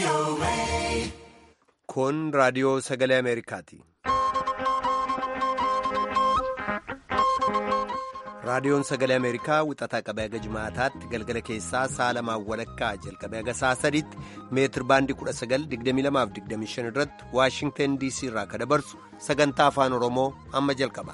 Kun raadiyoo sagalee Ameerikaati. Raadiyoon sagalee Ameerikaa wixataa qabee haga jimaataatti galgala keessaa sa'a lamaan walakkaa jalqabee haga sa'a sadiitti meetir baandii 1922-25 irratti Waashingtan DC irraa kan dabarsu sagantaa afaan Oromoo amma jalqaba.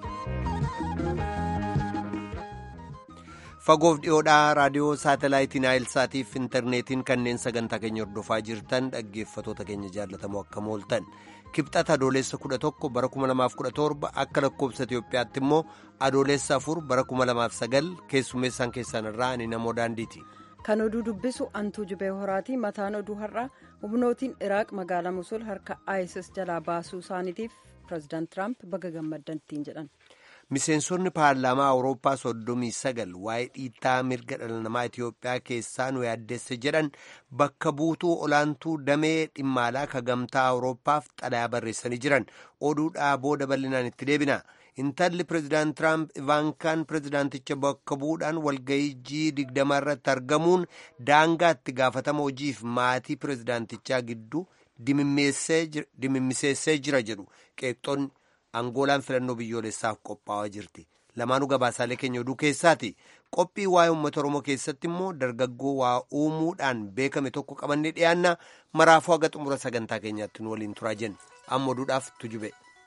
Fagoof dhiyoodhaa raadiyoo saatalaayitiin Naayilsaatii fi intarneetiin kanneen sagantaa keenya hordofaa jirtan dhaggeeffatoota keenya jaallatamoo akkam ooltan. Kibxata adoolessa 11 bara 2017 akka lakkoobsa Itiyoophiyaatti immoo adoolessa 4 bara 2009 keessummeessaan keessan irraa ani namoo daandiiti. Kan oduu dubbisu Antuu Jibee Horaati. Mataan oduu har'aa humnootiin Iraaq magaalaa Musul harka ISIS jalaa baasuu isaaniitiif pireezidaant Tiraamp baga gammaddanittiin jedhan. Miseensonni paarlaamaa Awurooppaa 39 waa'ee dhiittaa mirga dhala namaa Itiyoophiyaa keessaa nu yaaddeesse jedhan bakka buutuu olaantuu damee dhimmaalaa ka gamtaa Awurooppaaf xalayaa barreessanii jiran oduudhaa booda bal'inaan itti deebina. Intalli pireezidaant Tiraamp Ivaankaan pireezidaanticha bakka bu'uudhaan walga'ii G20 irratti argamuun daangaa itti gaafatama hojiif maatii pireezidaantichaa gidduu dimimmiseessee jira jedhu qeeqxoonni. Angoolaan filannoo biyyoolessaaf qophaa'aa jirti. Lamaanuu gabaasaalee keenya oduu keessaati. Qophii waa'ee uummata Oromoo keessatti immoo dargaggoo waa uumuudhaan beekame tokko qabannee dhiyaanna maraafuu haga xumura sagantaa keenyaatti nu waliin turaa jenna. Amma oduudhaaf tujube.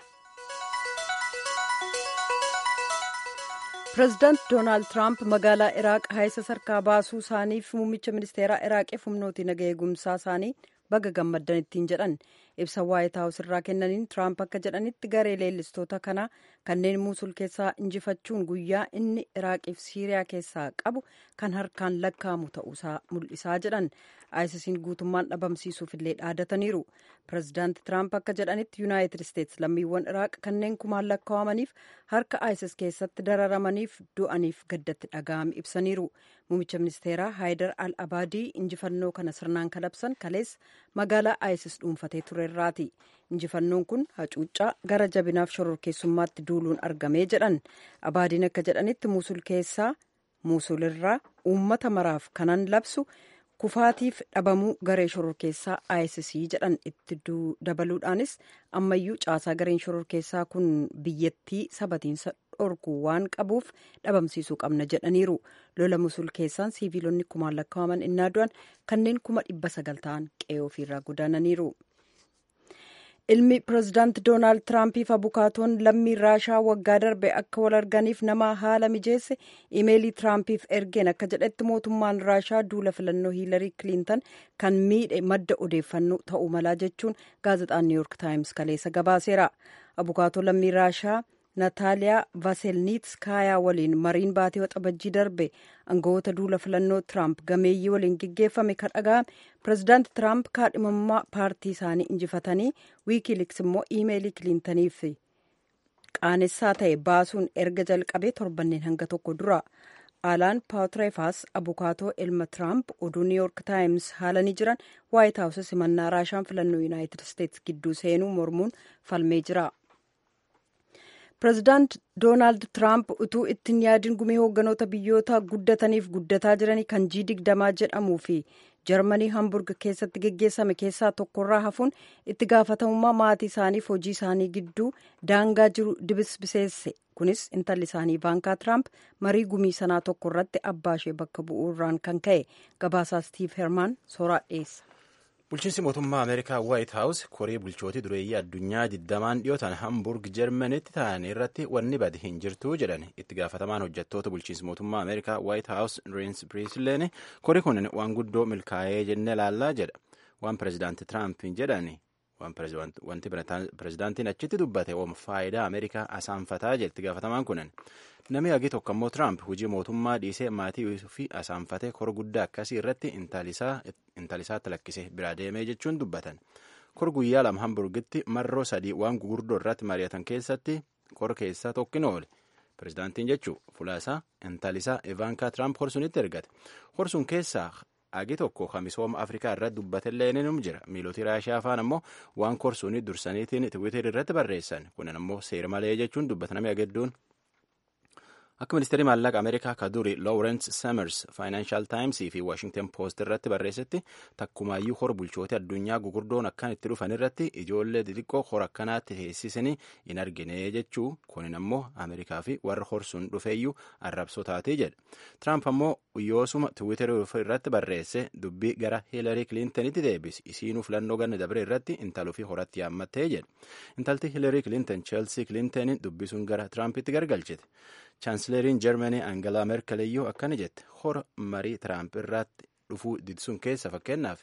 Pireezidaant Doonaald Tiraamp magaalaa Iraaq ISIS harkaa baasuu isaaniif muummicha ministeeraa Iraaqiif humnooti naga eegumsaa isaanii baga gammaddanittiin jedhan. Ibsa waayit haawus irraa kennaniin Tiraamp akka jedhanitti garee leellistoota kanaa kanneen Muusul keessaa injifachuun guyyaa inni Iraaqiif Siiriyaa keessaa qabu kan harkaan lakkaa'amu ta'uusaa mul'isaa jedhan. ISIS'n guutummaan dhabamsiisuuf illee dhaadataniiru. Pireezidaanti Tiraamp akka jedhanitti Yuunaayitid Isteets lammiiwwan Iraaq kanneen kumaan lakkaa'amaniif harka ISIS keessatti dararamaniif du'aniif gaddatti dhaga'ame ibsaniiru. Muummicha ministeeraa Haayidar al-Abaadii injifannoo kana sirnaan kalabsan kalees magaalaa ISIS dhuunfatee turerraati. Injifannoon kun hacuuccaa gara jabinaaf shororkeessummaatti duuluun argamee jedhan. Abaadiin akka jedhanitti Muusulirraa uummata maraaf kanan labsu kufaatiif dhabamuu garee shororkeessaa ISIS jedhan itti dabaluudhaanis ammayyuu caasaa gareen shororkeessaa kun biyyattii sabatiinsa dhorku waan qabuuf dhabamsiisuu qabna jedhaniiru. Lola Musul keessaan siiviilonni kumaan lakkaa'aman innaa du'an kanneen 900 ta'an qe'ee ofiirraa godaananiiru. Ilmi pireezidaant Doonaald Tiraampiif abukaatoon lammii Raashaa waggaa darbe akka wal arganiif nama haala mijeesse imeelii Tiraampiif ergeen akka jedhetti mootummaan Raashaa duula filannoo Hiilarii Kiliintan kan miidhe madda odeeffannoo ta'uu malaa jechuun gaazexaan Niw Yoork Taayims kaleessa gabaaseera. Abukaatoo lammii Raashaa Nataaliyaa Vaselniitskaayaa waliin mariin baatee waxabajjii darbe aangawoota duula filannoo Tiraamp gameeyyii waliin geggeeffame kan dhaga'ame pireezidaanti Tiraamp kaadhimamummaa paartii isaanii injifatanii wiikiiliks immoo iimeelii Kiliintaniif qaanessaa ta'e baasuun erga jalqabee torbanneen hanga tokko dura. Alaan Paawutreefaas abukaatoo ilma Tiraamp oduu Niw Yoork Taayims haalanii jiran waayit haawus simannaa Raashaan filannoo Yuunaayitid Isteets gidduu seenuu mormuun falmee jira. Pireezidaant Doonaald Tiraamp utuu ittiin yaadin gumee hoogganoota biyyoota guddataniif guddataa jiranii kan G20 jedhamuu fi Jarmanii Hamburg keessatti geggeessame keessaa tokkorraa hafuun itti gaafatamummaa maatii isaaniif hojii isaanii gidduu daangaa jiru dibisbiseesse. Kunis intalli isaanii Ivaankaa Tiraamp marii gumii sanaa tokkorratti abbaa ishee bakka bu'uurraan kan ka'e. Gabaasaa Stiiv Hermaan sooraa dhiyeessa. Bulchiinsi mootummaa Ameerikaa Waayit Haawus koree bulchootii dureeyyii addunyaa 20 dhiyootaan Hamburg Jarmaniitti ta'an irratti wanni bade hin jirtu jedhan itti gaafatamaan hojjettoota bulchiinsi mootummaa Ameerikaa Waayit Haawus Reince Priebusleen koree kun waan guddoo milkaa'ee jennee ilaallaa jedha. Waan pireezidaanti Tiraamp jedhan wanti pireezidaantiin achitti dubbate oom faayidaa Ameerikaa asaanfataa jedhe itti gaafatamaan kunin. Namni hagi tokko immoo Tiraamp hojii mootummaa dhiisee maatii fi asaanfatee kora guddaa akkasii irratti intalisaatti lakkisee biraa deemee jechuun dubbatan. Kor guyyaa lama Hamburgitti marroo 3 waan gurguddoo irratti mari'atan keessatti kor keessaa tokkin oole. Pireezidaantiin jechuun fulaasaa intalisaa Ivaankaa Tiraamp horsunitti ergate. Horsun keessaa hagi tokko misooma Afrikaa irratti dubbatellee ni jira. Miilootii Raashiyaa afaan ammoo waan korsuunii dursaniitiin Tiwiitar irratti barreessan. Kunin ammoo seera malee jechuun dubbatan namni hedduun. Akka ministeerri maallaqa Ameerikaa ka duri Lawrence Summers Financial Times fi Washington Post irratti barreessetti takkumaayyuu hora bulchoota addunyaa gugurdoon akkan itti dhufan irratti ijoollee xixiqqoo hora akkanaatti teessisanii hin argine jechuu kunin ammoo Ameerikaa fi warra horsuun dhufeeyyuu arrabsoo taatee jedhe. Trump ammoo yoosuma Tiwiiterii irratti barreesse dubbii gara Hillary Clintonitti deebise isiinuu filannoo ganna dabre irratti intaluu fi horatti yaammattee jedhe. Intalti Hillary Clinton Chelsea Clintonin dubbisuun gara Trumpitti gargalchite. Chaansileriin Jarmanii Angela Merkel iyyuu akkana jette hora marii Trump irratti dhufuu didsuun keessa fakkeenyaaf.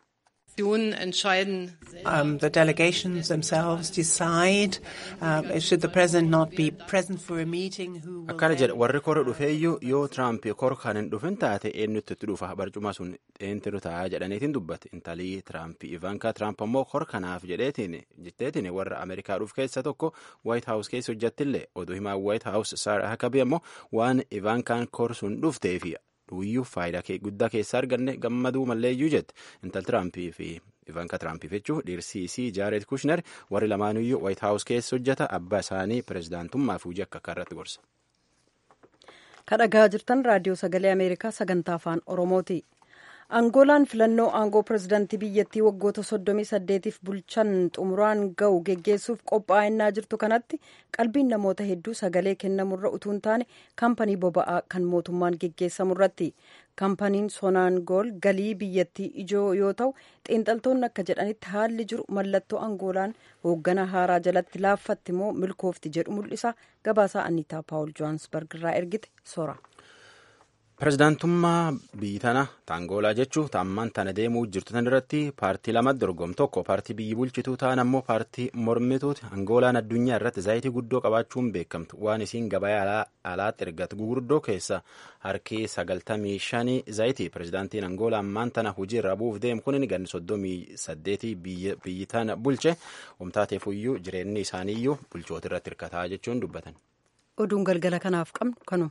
The delegations themselves decide should the president not be present for a meeting. Akkana jedhe warri kora dhufeeyyuu yoo Trump kora kan hin dhufin taate eenyutti itti dhufa barcuma sun eenyutu ta'a jedhaniitiin dubbate intalii Trump Ivanka Trump ammoo kora kanaaf jetteetiin warra Ameerikaa dhuuf keessa tokko White House keessa hojjattillee oduu himaa White House Sarah Huckabee ammoo waan Ivankaan kora sun dhufteefi duuyyuu faayidaa guddaa keessaa arganne gammaduu malleeyyuu jette intal Tirampii fi Ivanka Tirampii jechuun dhiirsiisii Jaared Kushner warri lamaanuyyuu White House keessa hojjeta abbaa isaanii pirezidaantummaaf hojii akka irratti gorsa. Kadhagaa jirtan raadiyoo sagalee Ameerikaa sagantaa afaan Oromooti. Angoolaan filannoo aangoo pirezidaantii biyyattii waggoota 38f bulchan xumuraan ga'u geggeessuuf qophaa'inaa jirtu kanatti qalbiin namoota hedduu sagalee kennamurra utuu hin taane kaampanii boba'aa kan mootummaan geggeessamurratti. Kaampaniin Sonaangool galii biyyattii ijoo yoo ta'u xiinxaltoonni akka jedhanitti haalli jiru mallattoo Angoolaan hoogganaa haaraa jalatti laaffatti moo milkoofti jedhu mul'isa. Gabaasaa Anniitaa Paawul Johaansbarg irraa ergite sora. Pirezidaantummaa biyyi tana Angoolaa jechuun taamman tana deemuu jirtu tan irratti paartii lama dorgom tokko paartii biyyi bulchituu ta'an ammoo paartii mormituuti. Angoolaan addunyaa irratti zaayitii guddoo qabaachuun beekamtu waan isiin gabaa alaatti ergatu gurguddoo keessa harki 95 zaayitii. Pirezidaantiin Angoolaa ammaan tana hojii irra bu'uuf deemu kun ganni 38 biyyi tana bulche humtaateefuyyuu jireenyi isaaniiyyuu bulchoota irratti hirkataa jechuun dubbatan. Oduun galgala kanaaf qabnu kanuma.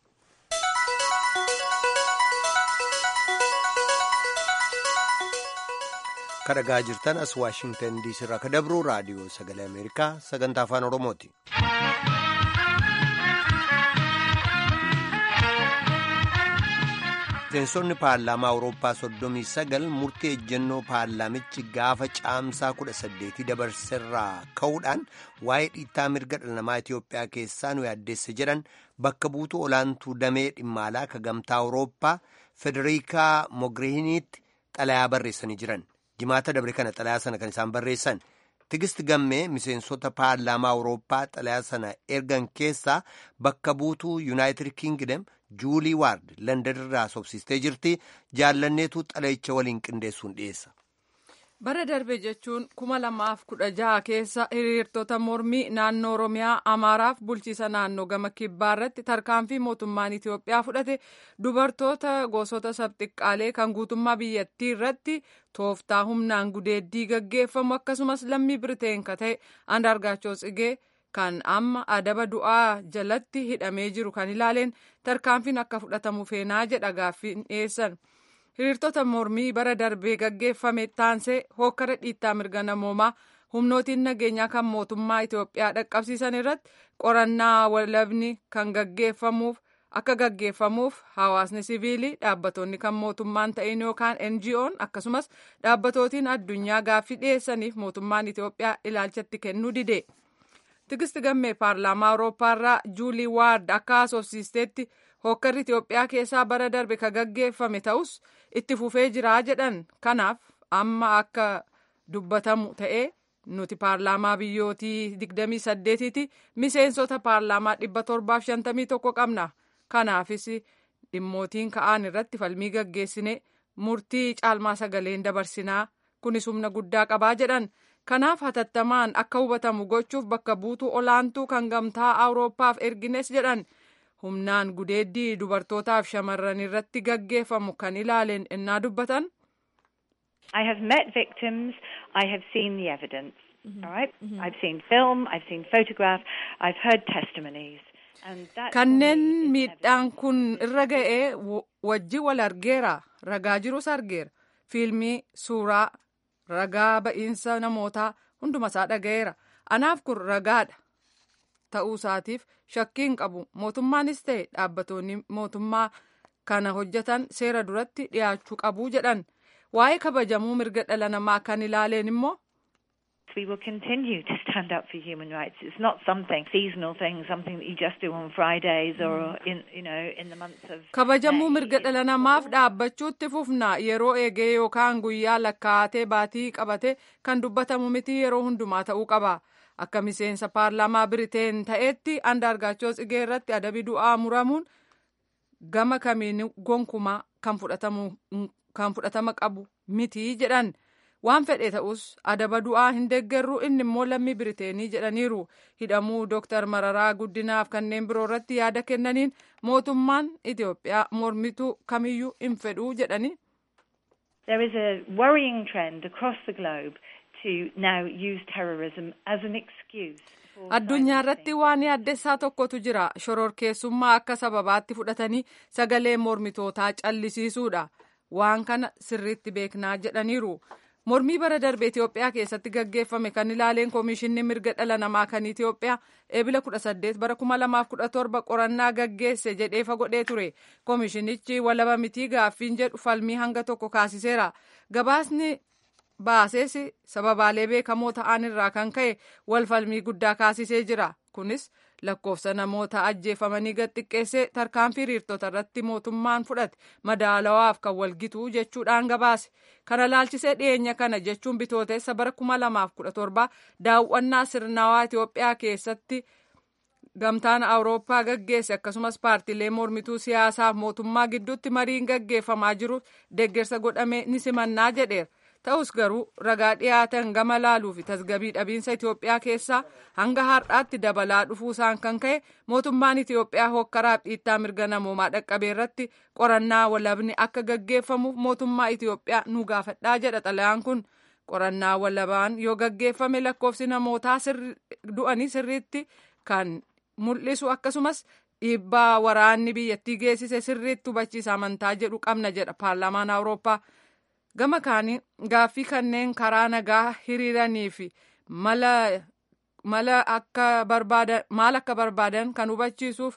Kadhagaa jirtan as Waashingtan DC irraa kadabru raadiyoo sagalee Ameerikaa sagantaa afaan Oromooti. Miseensonni paarlaamaa Awurooppaa 39 murtii ejjennoo paarlaamichi gaafa caamsaa 18 dabarserraa ka'uudhaan waa'ee dhiittaa mirga dhala namaa Itiyoophiyaa keessaa nu yaaddeesse jedhan bakka buutuu olaantuu damee dhimma alaa ka gamtaa Awurooppaa Federikaa Mogheriniitti xalayaa barreessanii jiran. Jimaata dabre kana xalayaa sana kan isaan barreessan Tigist Gammee miseensota paarlaamaa Awurooppaa xalayaa sana ergan keessaa bakka buutuu Yuunaayitid Kingdom Juulii Waard London irraa sobsistee jirti. Jaallanneetu xalayicha waliin qindeessuun dhiyeessa. Bara darbe jechuun 2016 keessa hiriirtota mormii naannoo Oromiyaa Amaaraaf bulchiisa naannoo gama kibbaa irratti tarkaanfii mootummaan Itiyoophiyaa fudhate dubartoota gosoota sabxiqqaalee kan guutummaa biyyattii irratti tooftaa humnaan gudeeddii gaggeeffamu akkasumas lammii Biriteen ka ta'e Andaargaachoo Tsigee kan amma adaba du'aa jalatti hidhamee jiru kan ilaaleen tarkaanfiin akka fudhatamu feenaa jedha gaaffiin dhiyeessan. Hiriirtota mormii bara darbee gaggeeffame taansee hokkara dhiittaa mirga namoomaa humnootiin nageenyaa kan mootummaa Itiyoophiyaa dhaqqabsiisan irratti qorannaa walabni kan gaggeeffamuuf hawaasni siviilii dhaabbattoonni kan mootummaan ta'in yookaan NGO'n akkasumas dhaabbatootiin addunyaa gaaffii dhiyeessaniif mootummaan Itiyoophiyaa ilaalchatti kennuu dide. Tigist Gammee paarlaamaa Awurooppaarraa Juulii Waard akka haasofsiisteetti hokkarri Itiyoophiyaa keessaa bara darbe ka gaggeeffame ta'us itti fufee jiraa jedhan. Kanaaf amma akka dubbatamu ta'ee nuti paarlaamaa biyyootii 28ti miseensota paarlaamaa 751 qabna. Kanaafis dhimmootiin ka'an irratti falmii gaggeessine murtii caalmaa sagaleen dabarsinaa kunis humna guddaa qabaa jedhan. Kanaaf hatattamaan akka hubatamu gochuuf bakka buutuu olaantuu kan gamtaa Awurooppaaf ergines jedhan. Humnaan gudeeddii dubartootaaf shamarran irratti gaggeeffamu kan ilaaleen innaa dubbatan. I have met victims. I have seen the evidence. All right? I've seen film. I've seen photograph. I've heard testimonies. Kanneen miidhaan kun irra ga'ee wajji wal argeera. Ragaa jirus argeera. Fiilmii, suuraa, ragaa ba'iinsa namootaa hundumasaa dhaga'eera. Anaaf kun ragaadha. ta'uu isaatiif shakkiin qabu. Mootummaanis ta'e dhaabbattoonni mootummaa kana hojjetan seera duratti dhiyaachuu qabu jedhan. Waa'ee kabajamuu mirga dhala namaa kan ilaaleen immoo we will continue to stand up for human rights. It's not something seasonal thing, something that you just do on Fridays or in the months of kabajamuu mirga dhala namaaf dhaabbachuutti fufna. Yeroo eegee yookaan guyyaa lakkaa'atee baatii qabate kan dubbatamu miti, yeroo hundumaa ta'uu qaba. Akka miseensa paarlaamaa Biriteen ta'etti Andaargaachoo Tsigee irratti adabi du'aa muramuun gama kamiin gonkumaa kan fudhatama qabu miti jedhan. Waan fedhe ta'us adaba du'aa hin deeggarru, inni immoo lammii Biriteenii jedhaniiru. Hidhamuu Dr. Mararaa Guddinaaf kanneen biroo irratti yaada kennaniin mootummaan Itoophiyaa mormituu kamiyyuu hin fedhuu jedhani. There is a worrying trend across the globe to now use terrorism as an excuse. Addunyaa irratti waan yaaddessaa tokkotu jira. Shororkeessummaa akka sababaatti fudhatanii sagalee mormitootaa callisiisuudha. Waan kana sirriitti beeknaa jedhaniiru. Mormii bara darbe Itoophiyaa keessatti gaggeeffame kan ilaaleen Koomishinni Mirga Dhala Namaa kan Itoophiyaa eebila 18 bara 2017 qorannaa gaggeesse jedhee fagodhee ture. Koomishinichi walaba mitii gaaffiin jedhu falmii hanga tokko kaasiseera. Gabaasni baasees sababaalee beekamoo ta'an irraa kan ka'e wal falmii guddaa kaasisee jira. Kunis lakkoofsa namoota ajjeefamanii gad xiqqeessee tarkaanfii hiriirtota irratti mootummaan fudhate madaalawaaf kan walgituu jechuudhaan gabaase. Kana laalchisee dhiyeenya kana jechuun bitootessa bara 2017 daawwannaa sirnawaa Itoophiyaa keessatti gamtaan Awurooppaa gaggeesse akkasumas paartiilee mormituu siyaasaaf mootummaa gidduutti mariin gaggeeffamaa jiru deeggarsa godhame ni simannaa jedheera. Ta'us garuu ragaa dhiyaatan gama laaluu fi tasgabbii dhabiinsa Itoophiyaa keessaa hanga har'aatti dabalaa dhufuusaan kan ka'e mootummaan Itoophiyaa hokkaraaf dhiittaa mirga namoomaa dhaqqabee irratti qorannaa walabni akka gaggeeffamuuf mootummaa Itoophiyaa nu gaafadhaa jedha xalayaan kun. Qorannaa walabaan yoo gaggeeffame lakkoofsi namootaa du'anii sirriitti kan mul'isu akkasumas dhiibbaa waraanni biyyattii geessise sirriitti hubachiisa amantaa jedhu qabna jedha paarlaamaan Awurooppaa. Gama kaanii gaaffii kanneen karaa nagaa hiriiranii fi maal akka barbaadan kan hubachiisuuf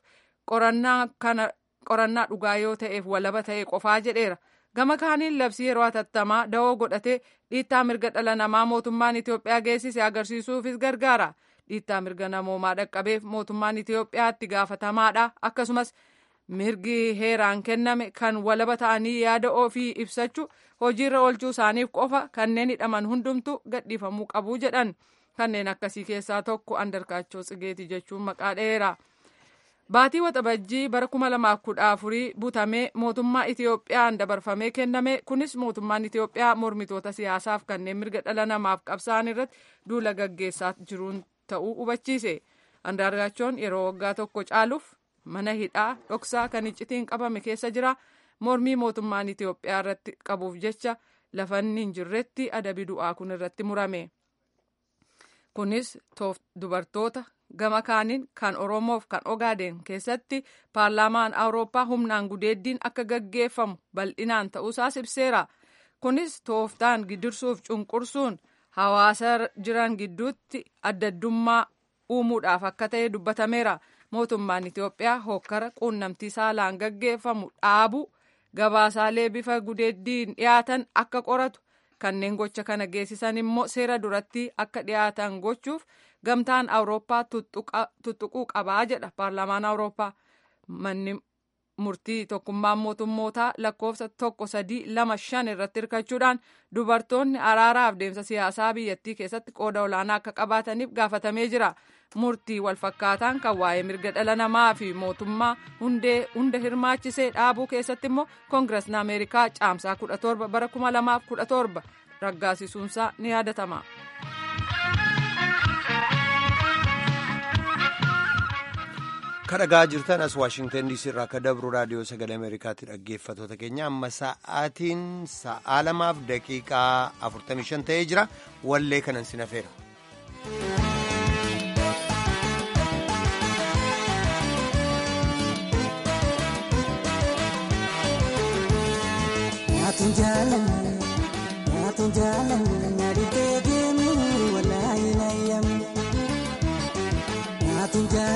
qorannaa dhugaa yoo ta'eef walaba ta'e qofaa jedheera. Gama kaaniin labsii yeroo hatattamaa da'oo godhatee dhiittaa mirga dhala namaa mootummaan Itoophiyaa geessise agarsiisuufis gargaara. Dhiittaa mirga namoomaa dhaqqabeef mootummaan Itoophiyaa itti gaafatamaadha. Akkasumas mirgi heeraan kenname kan walaba ta'anii yaada ofii ibsachuu hojiirra oolchuu isaaniif qofa kanneen hidhaman hundumtu gadhiifamuu qabu jedhan. Kanneen akkasii keessaa tokko Andargaachoo Tsigeeti jechuun maqaa dheera. Baatii waxabajjii bara 2014 butamee mootummaa Itoophiyaan dabarfamee kenname. Kunis mootummaan Itoophiyaa mormitoota siyaasaaf kanneen mirga dhala namaaf qabsa'an irratti duula gaggeessaa jiruun ta'uu hubachiise. Andargaachoon yeroo waggaa tokko caaluuf mana hidhaa dhoksaa kan iccitiin qabame keessa jira. Mormii mootummaan Itoophiyaa irratti qabuuf jecha lafanni hin jirretti adabi du'aa kun irratti murame. Kunis dubartoota gama kaaniin kan Oromoof kan Ogaaden keessatti paarlaamaan Awurooppaa humnaan gudeeddiin akka gaggeeffamu bal'inaan ta'uusaas ibseera. Kunis tooftaan gidirsuuf cunqursuun hawaasa jiran gidduutti addaddummaa uumuudhaaf akka ta'e dubbatameera. Mootummaan Itoophiyaa hokkara quunnamtii saalaan gaggeeffamu dhaabu gabaasaalee bifa gudeeddiin dhiyaatan akka qoratu kanneen gocha kana geessisan immoo seera duratti akka dhiyaatan gochuuf gamtaan Awurooppaa tuttuquu qabaa jedha paarlaamaan Awurooppaa. Manni murtii tokkummaan mootummootaa lakkoofsa 1325 irratti hirkachuudhaan dubartoonni araaraaf deemsa siyaasaa biyyattii keessatti qooda olaanaa akka qabaataniif gaafatamee jira. Murtii walfakkaataan kan waa'ee mirga dhala namaa fi mootummaa hunda hirmaachisee dhaabuu keessatti immoo koongiresni Ameerikaa caamsaa 17 bara 2017 raggaasisuunsaa ni yaadatama. Kadhagaa jirtan as Waashingtan DC irraa akka dabru raadiyoo sagalee Ameerikaatti dhaggeeffatoota keenya amma sa'aatiin 2:45 ta'ee jira. Wallee kanan sinafeera. Nyaatun jaalan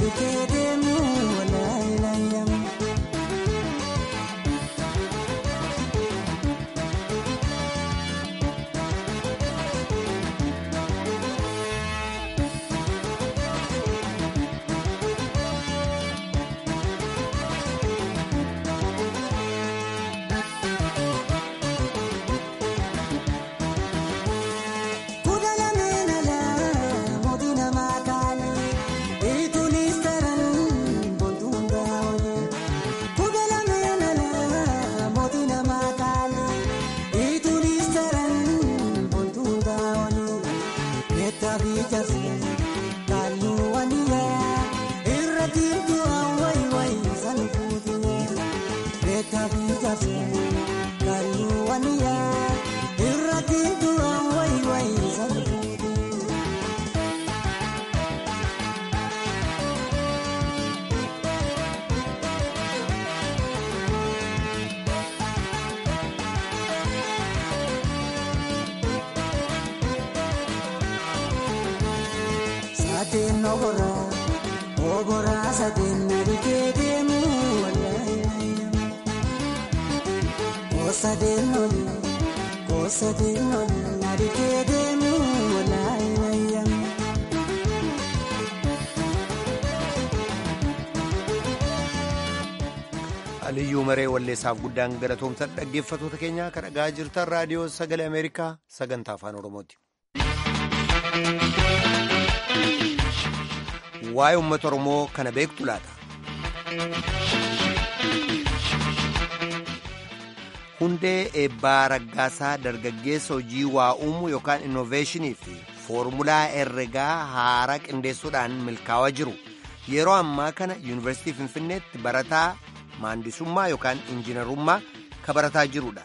Aliyyuu maree walleessaaf guddaan galatoomsa dhaggeeffatoota keenyaa kan dhagaa jirtan raadiyoo sagalee Ameerikaa sagantaa afaan Oromooti. Waa'ee uummata Oromoo kana beektu laata? Hundee Eebbaa Raggaasaa dargaggeessa hojii waa uumuu yookaan innoveeshinii fi foormulaa herregaa haaraa qindeessuudhaan milkaa'aa jiru. Yeroo ammaa kana yuunivarsiitii Finfinneetti barataa maandisummaa yookaan injiinarummaa ka barataa jirudha.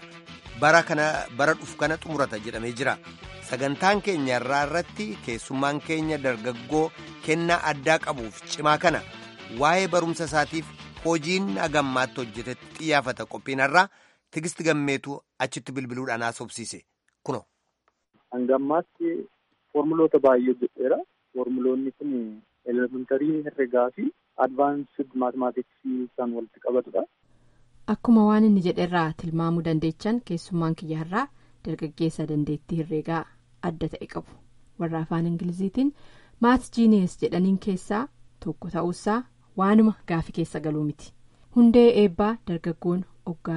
Bara dhufu kana xumurata jedhamee jira. Sagantaan keenya irratti keessummaan keenya dargaggoo kennaa addaa qabuuf cimaa kana waa'ee barumsa isaatiif hojiin agammaatti hojjetetti xiyyaafata qophiinarraa Tigisti Gammeetu achitti bilbiluudhaan haasofsiise. Kuno. Hangammaatti foormuloota baay'ee hojjeteera. Foormuloonni kun elementarii herregaa fi advaansid maatimaatiksii kan walitti qabatudha. Akkuma waan inni jedherraa tilmaamuu dandeechan keessummaan kiyya irraa dargaggeessa dandeettii herregaa adda ta'e qabu. Warra afaan Ingiliziitiin maat jiinees jedhaniin keessaa tokko ta'uusaa waanuma gaafii keessa galuu miti. Hundee Eebbaa dargaggoon waggaa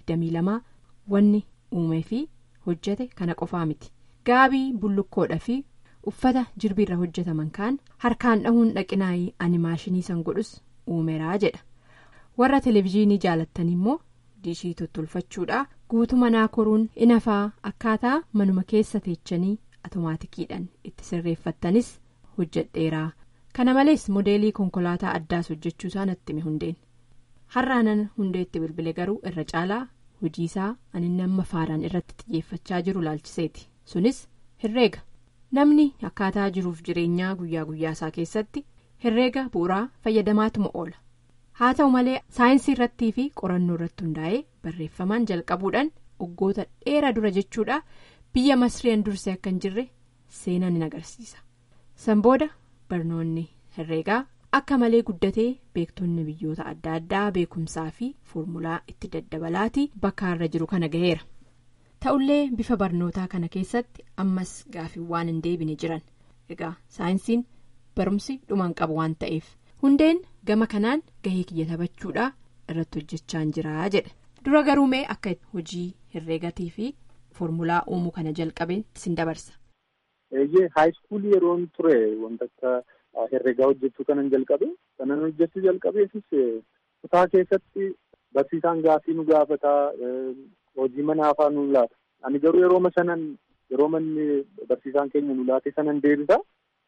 22 wanni uumee fi hojjete kana qofaa miti. Gaabii bullukkoodhaa fi uffata jirbiirra hojjetaman kaan harkaan dhahuun dhaqinaayii animaashinii san godhus uumeraa jedha. Warra televezyiinii jaalattan immoo diishii tottolfachuudhaa guutuu manaa koruun inafaa akkaataa manuma keessa teechanii atomaatikiidhaan itti sirreeffattanis hojjedheeraa. Kana malees modeelii konkolaataa addaas hojjechuu isaa natti hime Hundeen. Har'aanan Hundeetti bilbile garuu irra caalaa hojii isaa ani nama faaraan irratti xiyyeeffachaa jiru laalchiseeti. Sunis herreega. Namni akkaataa jiruuf jireenyaa guyyaa guyyaa isaa keessatti herreega bu'uuraa fayyadamaatuma oola. Haa ta'u malee saayinsii irrattii fi qorannoo irratti hundaa'ee barreeffamaan jalqabuudhaan waggoota dheeraa dura jechuudha biyya Masriin dursee akka hin jirre seenaan ni agarsiisa. San booda barnoonni herreegaa akka malee guddatee beektonni biyyoota adda addaa beekumsaa fi foormulaa itti daddabalaatii bakka irra jiru kana gaheera. Ta'ullee bifa barnootaa kana keessatti ammas gaafiiwwan hin deebine jiran. Egaa saayinsiin barumsi dhumaan qabu waan ta'eef Hundeen gama kanaan gahee kiyya taphachuudhaa irratti hojjechaa jira jedha. Dura garuu mee akka hojii herreegatii fi foormulaa uumuu kana jalqabeen sin dabarsa. Haayiskuulii yeroon ture wanta akka herreegaa hojjechuu kanan jalqabe. Kanan hojjechuu jalqabeefis kutaa keessatti barsiisaan gaafii nu gaafataa hojii manaa afaan nu laata. Ani garuu yeroo manni barsiisaan keenya nu laate sanan deebisa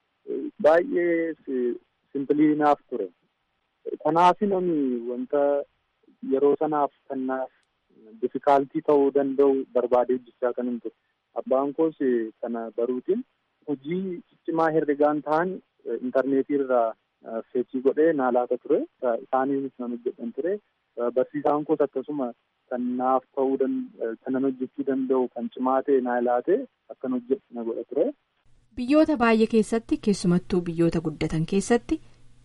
baay'ee simplii naaf ture. Kanaaf namni wanta yeroo sanaaf kannaaf difikaaltii ta'uu danda'u barbaadee hojjechaa kan hin ture. Abbaan koos kana baruutiin hojii cimaa herregaan ta'an intarneetii irraa feechii godhee naa laata ture. Isaaniinis nan hojjedhan ture. Barsiisaan koos akkasuma kan naaf ta'uu kanan hojjechuu danda'u kan cimaa ta'e naa laate akkan hojjedhu na godha ture. Biyyoota baay'ee keessatti keessumattuu biyyoota guddatan keessatti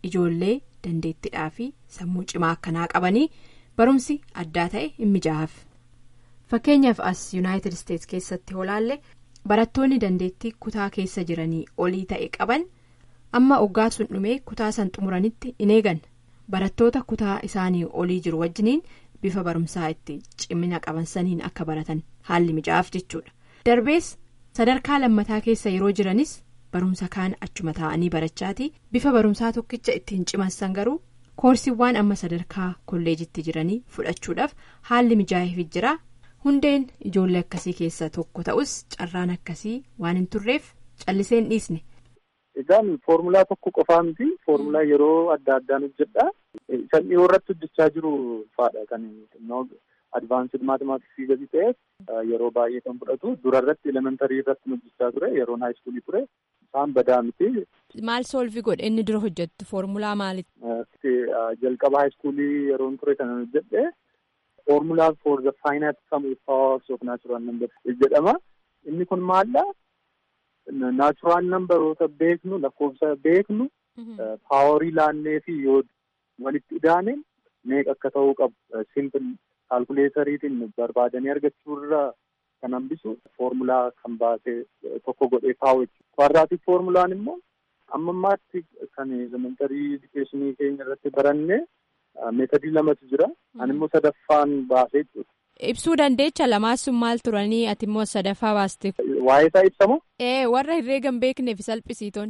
ijoollee dandeettiidhaa fi sammuu cimaa akkanaa qabanii barumsi addaa ta'e hin mijaa'aaf. Fakkeenyaaf as Yuunaayitid Isteets keessatti hoolaalle barattoonni dandeettii kutaa keessa jiranii olii ta'e qaban amma waggaa sun dhumee kutaa san xumuranitti in eegan barattoota kutaa isaanii olii jiru wajjiniin bifa barumsaa itti cimina qaban saniin akka baratan haalli mijaa'aaf jechuudha. Darbees sadarkaa lammataa keessa yeroo jiranis barumsa kaan achuma taa'anii barachaati bifa barumsaa tokkicha ittiin cimansan garuu koorsiiwwan amma sadarkaa kolleejitti jiranii fudhachuudhaaf haalli mijaa'eef jira. Hundeen ijoollee akkasii keessa tokko ta'us carraan akkasii waan hin turreef callisee hin dhiisne. Egaan foormulaa tokko qofaa miti foormulaa yeroo adda addaan hojjedha. San dhiyoo irratti hojjechaa jiru faadha kan advaansed maatimaatiksii gadi ta'e yeroo baay'ee kan fudhatu dura irratti elementarii irratti hojjechaa ture yeroon haayiskuulii ture isaan badaa miti. Maal soolvi godhe inni dura hojjettu foormulaa maalitti? Jalqaba haayiskuulii yeroon ture kan hojjedhe foormulaa for the finite sum of powers of natural numbers jedhama. Inni kun maalla? Naachuraal nambaroota beeknu lakkoofsa beeknu paaworii laannee fi yoo walitti idaane meeqa akka ta'uu qabu simpil kaalkuleeteriitiin barbaadanii argachuu irraa kan hambisu foormulaa kan baasee tokko godhee kaa'u. Kwaadraatik foormulaan immoo amma ammaatti kan elementarii edukeeshinii keenya irratti baranne meetadii lamatu jira. Ani immoo sadaffaan baasee jechuudha. Ibsuu dandeecha lamaan sun maal turanii ati immoo sadaffaa baaste? Waa'ee isaa ibsamu? Warra herreegan beekneef salphisiitoon.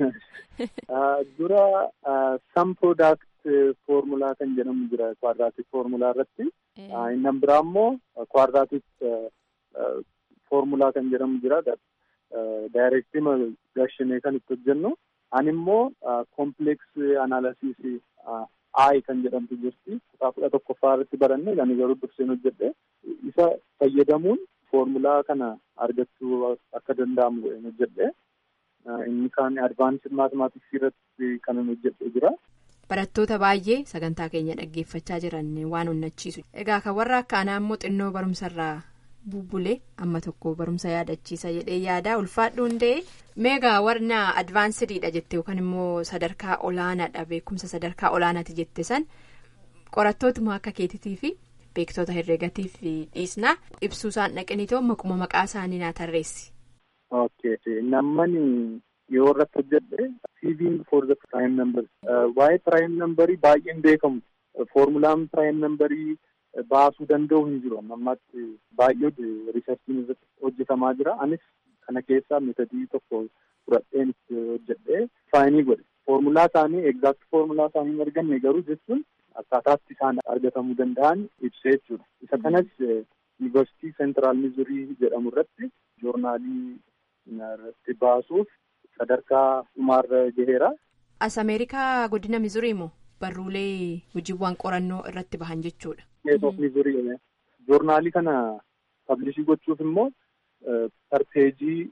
Dura sam product foormulaa kan jedhamu jira kwaadraatik foormulaa irratti. Inni biraa immoo kwaadraatik foormulaa kan jedhamu jira. Daayirektima gashinee kan itti hojjennu. Ani immoo kompileeks analysis I kan jedhamtu jirti. Kutaa 11ffaa irratti baranne ani garuu durseen hojjedhe. Isa fayyadamuun foormulaa kana argachuu akka danda'amu godheen hojjedhe. Inni kaan advaansed maatimaatiksii irratti kan hojjedhe jira. Barattoota baay'ee sagantaa keenya dhaggeeffachaa jiran waan onnachiisu. Egaa kan warra akka anaa immoo xinnoo barumsarraa bubbulee amma tokko barumsa yaadachiisa jedhee yaada ulfaadhu hundee meegaa warna advaansidiidha jette yookaan immoo sadarkaa olaanaadha beekumsa sadarkaa olaanaati jette san qorattootuma akka keetitii fi beektoota herreegatiif dhiisnaa ibsuu isaan dhaqaniitoo maquma maqaa isaanii naa tarreessi. Namni yoo irratti hojjedhe CV for the prime number waa'ee prime numberii baay'een beekamu foormulaan prime numberii baasuu danda'u hin jiru ammaatti baay'ee riisarchiin irratti hojjetamaa jira. Anis kana keessaa meetadii tokko fudhadheen itti hojjedhee faayinii godhe. Foormulaa isaanii egzaakti foormulaa isaanii hin arganne garuu jechuun akkaataatti isaan argatamuu danda'an ibsee jechuudha. Isa kanas Yuunivarsiitii Seentiraal Mizurii jedhamu irratti joornaalii irratti baasuuf sadarkaa dhumaarra gaheera. As Ameerikaa godina Mizurii moo barruulee hojiiwwan qorannoo irratti bahan jechuudha. Mizurii joornaalii kana pablishii gochuuf immoo parpeejii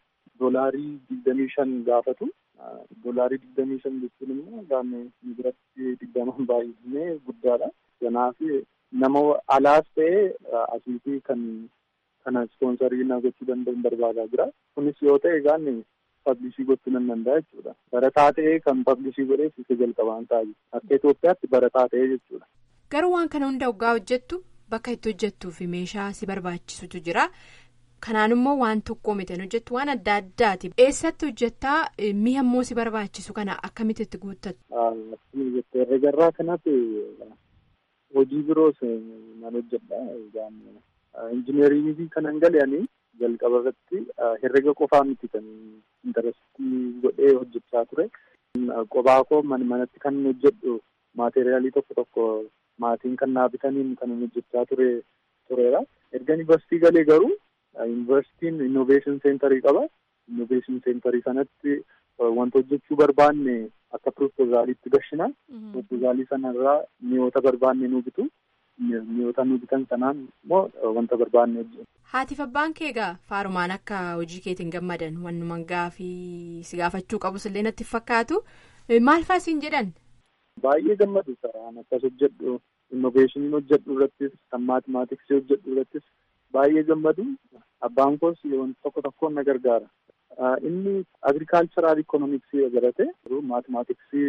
$25 gaafatu. $25 jechuun immoo gaamee biratti 20 baay'inee guddaadha. Kanaaf nama alaas ta'ee asiitii kana ispoonsarii na gochuu danda'u barbaadaa jira. Kunis yoo ta'e egaan pablishii gochuu nan danda'a jechuudha. Barataa ta'ee kan pablishii godheef isa jalqabaan ta'a. Akka Itoophiyaatti barataa ta'ee jechuudha. Garuu waan kana hunda waggaa hojjettu bakka itti hojjettuu fi meeshaa si barbaachisutu jira. Kanaan immoo waan tokko miti hojjettu waan adda addaati. Eessatti hojjettaa mi'a immoo si barbaachisu kana akkamitti itti guuttattu? Herreegarraa kanatti hojii biroos nan hojjedha. Injineeringii kanan galeanii jalqaba irratti herrega qofaa miti kan intarastii godhee hojjechaa ture. Qophaa koo manatti kan hojjedhu maateeriyaalii tokko maatiin kan naa bitaniin kan hojjechaa tureera. Erga yuunivarsiitii galee garuu yuunivarsiitiin innoveeshin seenterii qaba. Innoveeshin seenterii kanatti wanta hojjechuu barbaanne akka piroopozaaliitti gashina. Piroopoozaalii sanarraa mi'oota barbaanne nu bitu. Mi'oota nu bitan sanaan immoo wanta barbaanne hojjetu. Haatiif abbaan kee egaa faarumaan akka hojii keetiin gammadan wanumaan gaafii si gaafachuu qabus illee natti fakkaatu maal fa'aa siin jedhan? Baay'ee gammadu saraan akkas hojjedhu innoveeshiniin hojjedhu irrattis kan maatimaatiksii hojjedhu irrattis baay'ee gammadu. Abbaan koos wanta tokkoon na gargaara. Inni agirikaalcharaal ikoonomiksii barate maatimaatiksii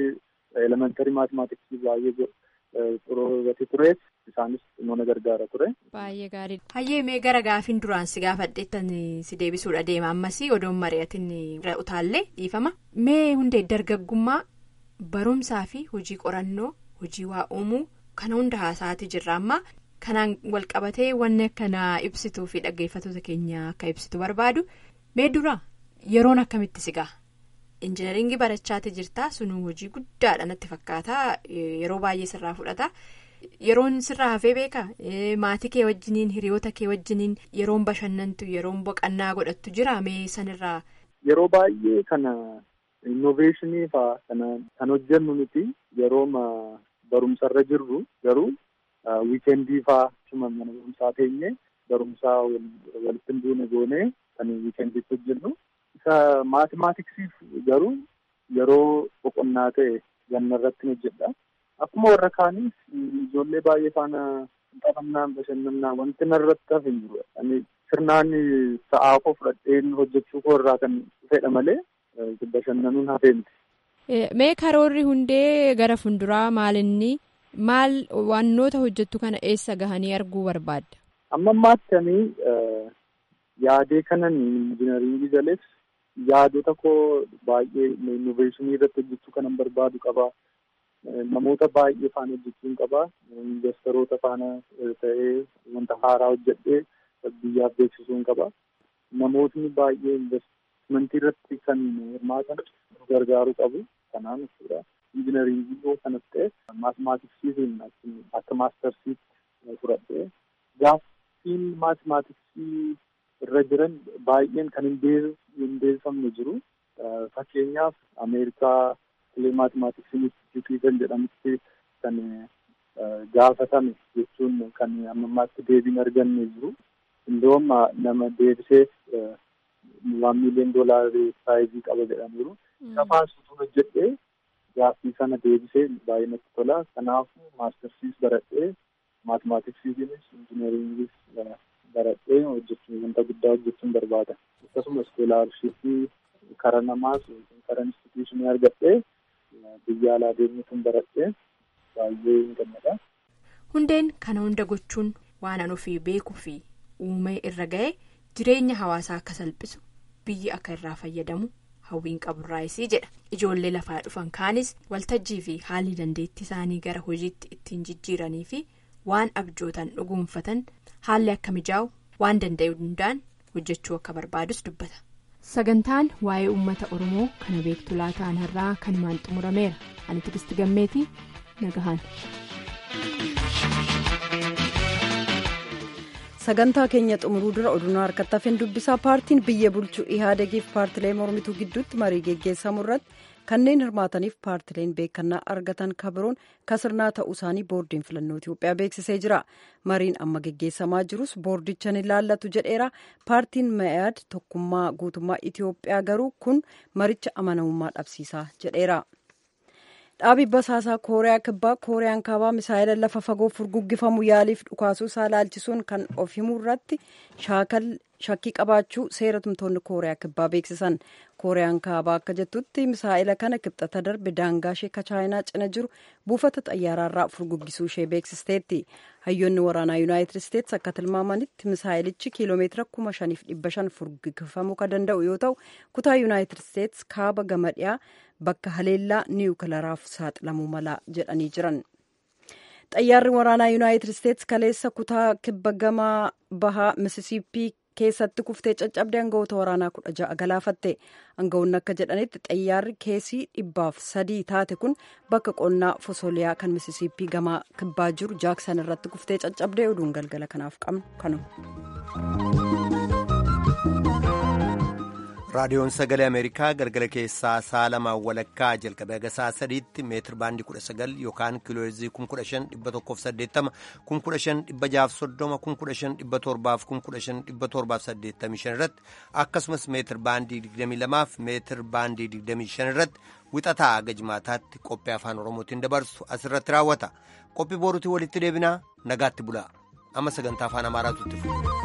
elementarii maatimaatiksii baay'ee xurooratti tures isaanis nama gargaara ture. Baay'ee gaarii. Hayyee mee gara gaafiin duraan si gaafadheettan si deebisuudha deema ammas odoon mari'atiin utaallee dhiifama. Mee hundee dargaggummaa barumsaa fi hojii qorannoo hojii waa uumuu kana hunda haasa'aati jirra amma kanaan walqabatee wanni akkanaa ibsituu fi dhaggeeffattoota keenya akka ibsitu barbaadu mee dura yeroon akkamitti si gaha? Injiinaringii barachaati jirta sunuu hojii guddaadha natti fakkaata yeroo baay'ee sirraa fudhata yeroon sirraa hafee beeka maatii kee wajjiniin hiriyoota kee wajjiniin yeroon bashannantu yeroon boqannaa godhattu jira mee sanirraa. Yeroo baay'ee kana innoveeshinii fa'aa kan hojjennu nuti yeroo barumsarra jirru garuu wiikeendii fa'aa cima mana barumsaa teenye barumsaa walitti hin buune goonee kan wiikeendiitti hojjennu. Isa maatimaatiksiif garuu yeroo boqonnaa ta'e gannarratti hojjedha. Akkuma warra kaaniif ijoollee baay'ee faana taphannaan bashannannaa wanti narratti hafe hin jiru. Ani sirnaan sa'aa koo fudhadheen hojjechuu koo irraa kan fedha malee bashannanuun hafee miti. Mee karoorri hundee gara funduraa maal wannoota hojjettu kana eessa gahanii arguu barbaadda? Amma ammaatti ani yaadee kanan injiinaringii jalees yaadota koo baay'ee innoveeshinii irratti hojjechuu kanan barbaadu qaba. Namoota baay'ee faana hojjechuun qaba. Investoroota faana ta'ee wanta haaraa hojjedhee biyyaaf beeksisuun qaba. Namootni baay'ee investimentii irratti kan hirmaatan gargaaruu qabu. Kanaan jechuudha. Injiinaringii yoo kanas ta'e maatimaatiksiitiin akka maastarsiitti fudhadhee gaaffiin maatimaatiksii irra jiran baay'een kan hin beekamne jiru. Fakkeenyaaf Ameerikaa maatimaatiksii instituutii kan jedhamutti kan gaafatame jechuun kan ammammaatti deebiin arganne jiru. Indoom nama deebiseef $1 million saayizii qaba jedhaniiru. Kafaan suutuun hojjedhee gaaffii sana deebisee baay'ee natti tola. Kanaafuu maastarsiis baradhee maatimaatiksiitiinis injiinaringiis baradhee hojjechuun wanta guddaa hojjechuun barbaada. Akkasumas iskoolaarshippii karaa namaas karaa instituushinii argadhee biyya alaa deemuutiin baradhee baay'ee hin gammada. Hundeen kana hunda gochuun waan an ofii beekuu fi uumee irra ga'e jireenya hawaasaa akka salphisu biyyi akka irraa fayyadamu hawwiin qaburraayisii jedha. Ijoollee lafaa dhufan kaanis waltajjii fi haalli dandeettii isaanii gara hojiitti ittiin jijjiiranii fi waan abjootan dhugoomfatan haalli akka mijaa'u waan danda'u hundaan hojjechuu akka barbaadus dubbata. Sagantaan waa'ee uummata Oromoo kana beektu laataan har'aa kanumaan xumurameera. Ani Tigisti Gammeetii nagahaan. Sagantaa keenya xumuruu dura oduu harkatti hafeen dubbisaa paartiin biyya bulchuu Ihaadegiif paartilee mormituu gidduutti marii geggeessamu irratti kanneen hirmaataniif paartileen beekannaa argatan kabiroon kasirnaa ta'uu isaanii boordiin filannoo Itiyoophiyaa beeksisee jira. Mariin amma geggeessamaa jirus boordicha ni ilaallatu jedheera. Paartiin Me'aad tokkummaa guutummaa Itiyoophiyaa garuu kun maricha amanamummaa dhabsiisaa jedheera. Dhaabii basaasaa Kooriyaa Kibbaa Kooriyaan Kaabaa misaa'ila lafa fagoo furguggifamu yaaliif dhukaasuu isaa ilaalchisuun kan of himuu irratti shakkii qabaachuu seera tumtoonni Kooriyaa Kibbaa beeksisan. Kooriyaan Kaabaa akka jettutti misaa'ila kana kibxata darbe daangaa ishee Chaayinaa cina jiru buufata xayyaaraarraa furguggisuu ishee beeksisteetti. Hayyoonni waraanaa Yuunaayitid Isteetsi akka tilmaamanitti misaa'ilichi kiiloomeetira 5,500 furguggifamuu kan danda'u yoo ta'u kutaa Yuunaayitid Isteetsi kaaba gama dhiyaa bakka haleellaa niwukilaaraaf saaxilamuu mala jedhanii jiran. Xayyaarri waraanaa Yuunaayitid Isteetsi kaleessa kutaa kibba gama bahaa Misisiippii keessatti kuftee caccabdee aangawoota waraanaa 16 galaafatte. Aangawoonni akka jedhanitti xayyaarri keesii 300 taate kun bakka qonnaa Fosoliyaa kan Misisiippii gama kibbaa jiru Jaaksan irratti kuftee caccabdee oduun galgala kanaaf qabnu kanuma. raadiyoon sagalee ameerikaa galgala keessaa sa'a lamaan walakkaa jalqabee haga sa'a sadiitti meetir baandii 19 yookaan kiilooheerzii 15,180 15,630 15,785 irratti akkasumas meetir baandii 22 fi meetir baandii 25 irratti wixataa haga jimaataatti qophii afaan oromootiin dabarsu asirratti raawwata. Qophii boruutii walitti deebinaa nagaatti bulaa amma sagantaa afaan amaaraatu itti fufa.